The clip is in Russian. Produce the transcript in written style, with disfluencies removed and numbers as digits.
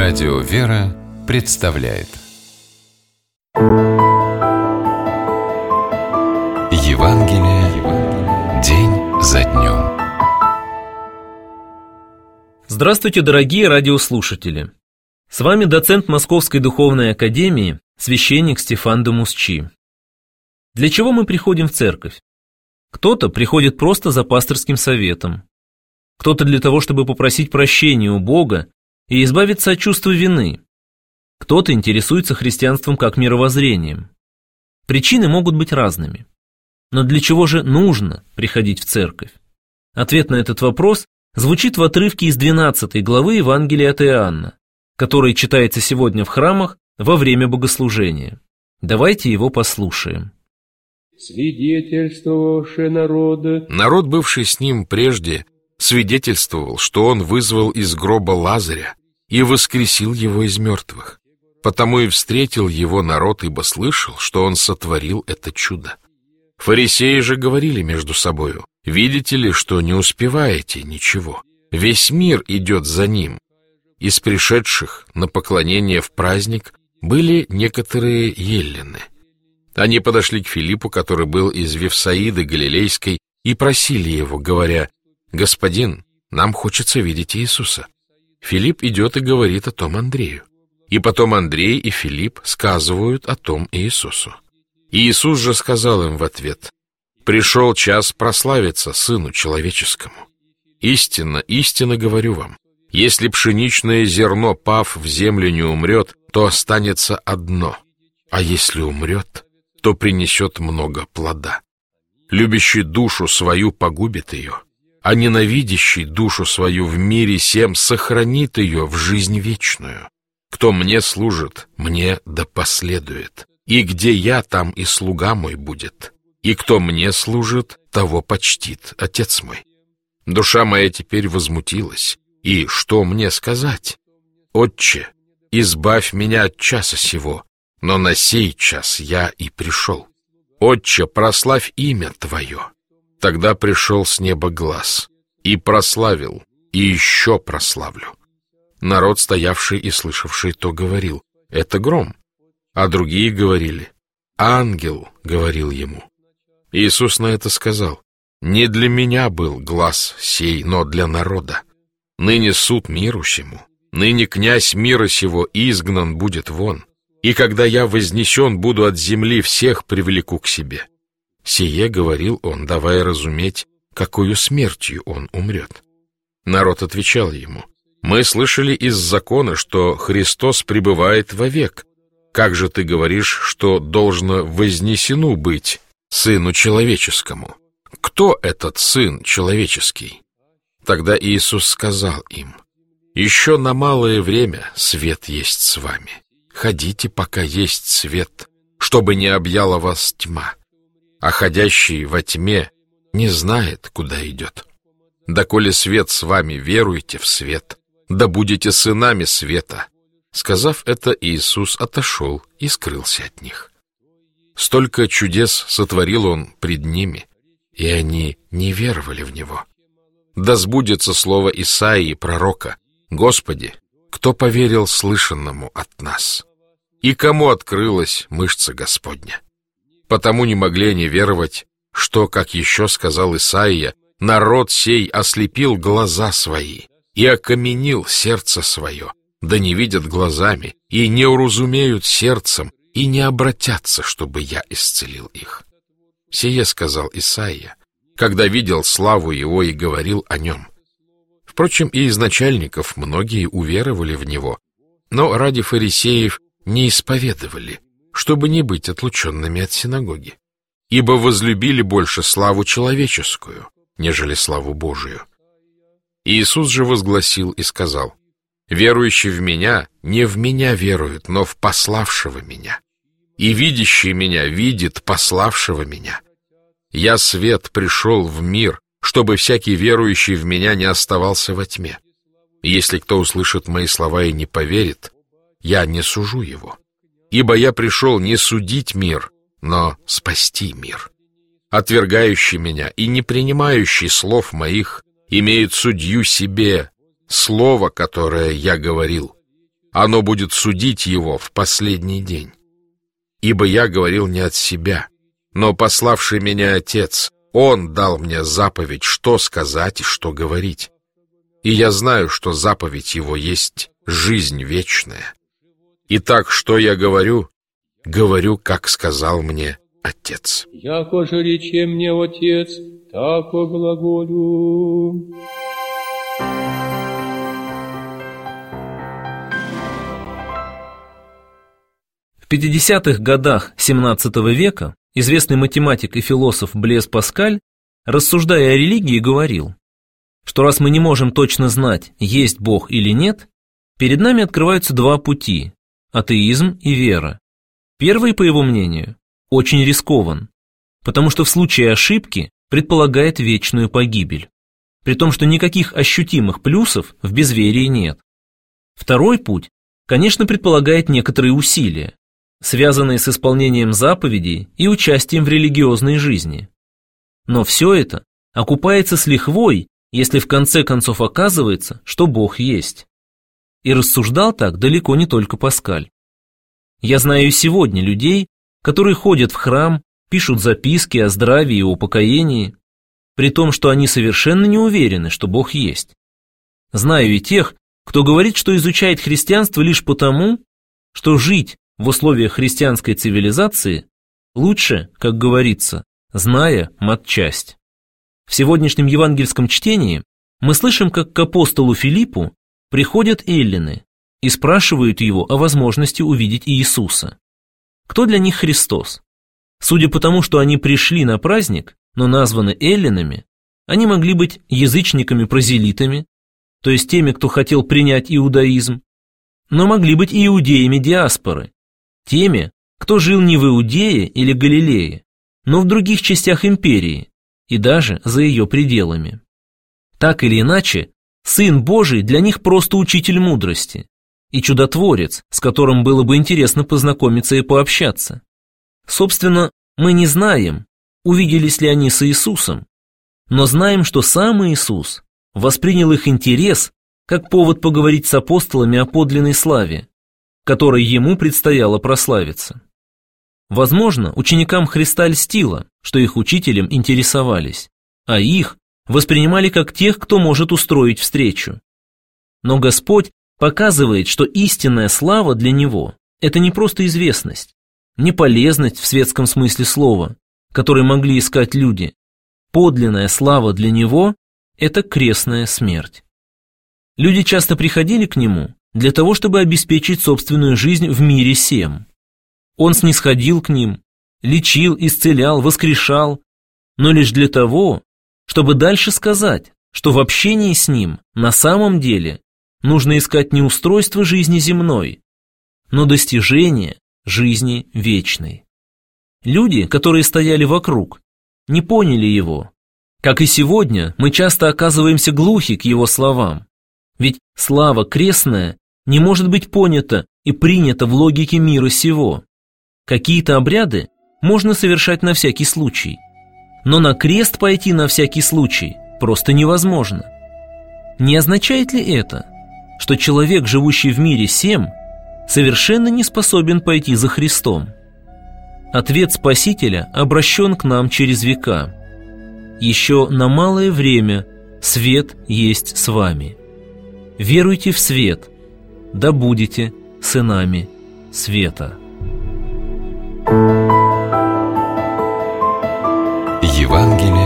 Радио «Вера» представляет Евангелие день за днем. Здравствуйте, дорогие радиослушатели! С вами доцент Московской духовной академии, священник Стефан Домусчи. Для чего мы приходим в церковь? Кто-то приходит просто за пасторским советом, кто-то для того, чтобы попросить прощения у Бога и избавиться от чувства вины, кто-то интересуется христианством как мировоззрением. Причины могут быть разными. Но для чего же нужно приходить в церковь? Ответ на этот вопрос звучит в отрывке из 12 главы Евангелия от Иоанна, который читается сегодня в храмах во время богослужения. Давайте его послушаем. Свидетельствовавший народа. Народ, бывший с ним прежде, свидетельствовал, что он вызвал из гроба Лазаря и воскресил его из мертвых. Потому и встретил его народ, ибо слышал, что он сотворил это чудо. Фарисеи же говорили между собою: «Видите ли, что не успеваете ничего? Весь мир идет за ним». Из пришедших на поклонение в праздник были некоторые еллины. Они подошли к Филиппу, который был из Вифсаиды Галилейской, и просили его, говоря: «Господин, нам хочется видеть Иисуса». Филипп идет и говорит о том Андрею. И потом Андрей и Филипп сказывают о том Иисусу. И Иисус же сказал им в ответ: «Пришел час прославиться Сыну Человеческому. Истинно, истинно говорю вам, если пшеничное зерно, пав в землю, не умрет, то останется одно, а если умрет, то принесет много плода. Любящий душу свою погубит ее, а ненавидящий душу свою в мире сем сохранит ее в жизнь вечную. Кто мне служит, мне да последует. И где я, там и слуга мой будет. И кто мне служит, того почтит Отец мой. Душа моя теперь возмутилась. И что мне сказать? Отче, избавь меня от часа сего, но на сей час я и пришел. Отче, прославь имя Твое». Тогда пришел с неба глас, и прославил, и еще прославлю. Народ, стоявший и слышавший, то говорил: «Это гром». А другие говорили: «Ангел говорил ему». Иисус на это сказал: «Не для меня был глас сей, но для народа. Ныне суд миру сему, ныне князь мира сего изгнан будет вон, и когда я вознесен буду от земли, всех привлеку к себе». Сие говорил он, давая разуметь, какою смертью он умрет. Народ отвечал ему: «Мы слышали из закона, что Христос пребывает вовек. Как же ты говоришь, что должно вознесену быть Сыну Человеческому? Кто этот Сын Человеческий?» Тогда Иисус сказал им: «Еще на малое время свет есть с вами. Ходите, пока есть свет, чтобы не объяла вас тьма. А ходящий во тьме не знает, куда идет. Доколе свет с вами, веруйте в свет, да будете сынами света». Сказав это, Иисус отошел и скрылся от них. Столько чудес сотворил Он пред ними, и они не веровали в Него. Да сбудется слово Исаии пророка: «Господи, кто поверил слышанному от нас? И кому открылась мышца Господня?» Потому не могли они веровать, что, как еще сказал Исаия, народ сей ослепил глаза свои и окаменил сердце свое, да не видят глазами, и не уразумеют сердцем, и не обратятся, чтобы я исцелил их. Сие сказал Исаия, когда видел славу его и говорил о нем. Впрочем, и из начальников многие уверовали в него, но ради фарисеев не исповедовали, чтобы не быть отлученными от синагоги, ибо возлюбили больше славу человеческую, нежели славу Божию. Иисус же возгласил и сказал: «Верующий в Меня не в Меня верует, но в пославшего Меня. И видящий Меня видит пославшего Меня. Я свет пришел в мир, чтобы всякий верующий в Меня не оставался во тьме. И если кто услышит Мои слова и не поверит, я не сужу его. Ибо я пришел не судить мир, но спасти мир. Отвергающий Меня и не принимающий слов Моих имеет судью себе слово, которое я говорил. оно будет судить его в последний день. Ибо я говорил не от себя, но пославший меня Отец, Он дал мне заповедь, что сказать и что говорить. И я знаю, что заповедь Его есть жизнь вечная. Итак, что я говорю, как сказал мне Отец. Яко же рече мне Отец, тако глаголю. В 50-х годах XVII века известный математик и философ Блез Паскаль, рассуждая о религии, говорил, что раз мы не можем точно знать, есть Бог или нет, перед нами открываются два пути – атеизм и вера. Первый, по его мнению, очень рискован, потому что в случае ошибки предполагает вечную погибель, при том, что никаких ощутимых плюсов в безверии нет. Второй путь, конечно, предполагает некоторые усилия, связанные с исполнением заповедей и участием в религиозной жизни. Но все это окупается с лихвой, если в конце концов оказывается, что Бог есть. И рассуждал так далеко не только Паскаль. Я знаю и сегодня людей, которые ходят в храм, пишут записки о здравии и упокоении, при том, что они совершенно не уверены, что Бог есть. Знаю и тех, кто говорит, что изучает христианство лишь потому, что жить в условиях христианской цивилизации лучше, как говорится, зная матчасть. В сегодняшнем евангельском чтении мы слышим, как к апостолу Филиппу приходят эллины и спрашивают его о возможности увидеть Иисуса. Кто для них Христос? Судя по тому, что они пришли на праздник, но названы эллинами, они могли быть язычниками-прозелитами, то есть теми, кто хотел принять иудаизм, но могли быть и иудеями диаспоры, теми, кто жил не в Иудее или Галилее, но в других частях империи и даже за ее пределами. Так или иначе, Сын Божий для них просто учитель мудрости и чудотворец, с которым было бы интересно познакомиться и пообщаться. Собственно, мы не знаем, увиделись ли они с Иисусом, но знаем, что сам Иисус воспринял их интерес как повод поговорить с апостолами о подлинной славе, которой ему предстояло прославиться. Возможно, ученикам Христа льстило, что их учителем интересовались, а их воспринимали как тех, кто может устроить встречу. Но Господь показывает, что истинная слава для Него – это не просто известность, не полезность в светском смысле слова, который могли искать люди. Подлинная слава для Него – это крестная смерть. Люди часто приходили к Нему для того, чтобы обеспечить собственную жизнь в мире сем. Он снисходил к ним, лечил, исцелял, воскрешал, но лишь для того, чтобы дальше сказать, что в общении с Ним на самом деле нужно искать не устройство жизни земной, но достижение жизни вечной. Люди, которые стояли вокруг, не поняли Его. Как и сегодня, мы часто оказываемся глухи к Его словам. Ведь слава крестная не может быть понята и принята в логике мира сего. Какие-то обряды можно совершать на всякий случай, но на крест пойти на всякий случай просто невозможно. Не означает ли это, что человек, живущий в мире сем, совершенно не способен пойти за Христом? Ответ Спасителя обращен к нам через века. Еще на малое время свет есть с вами. Веруйте в свет, да будете сынами света. Евангелие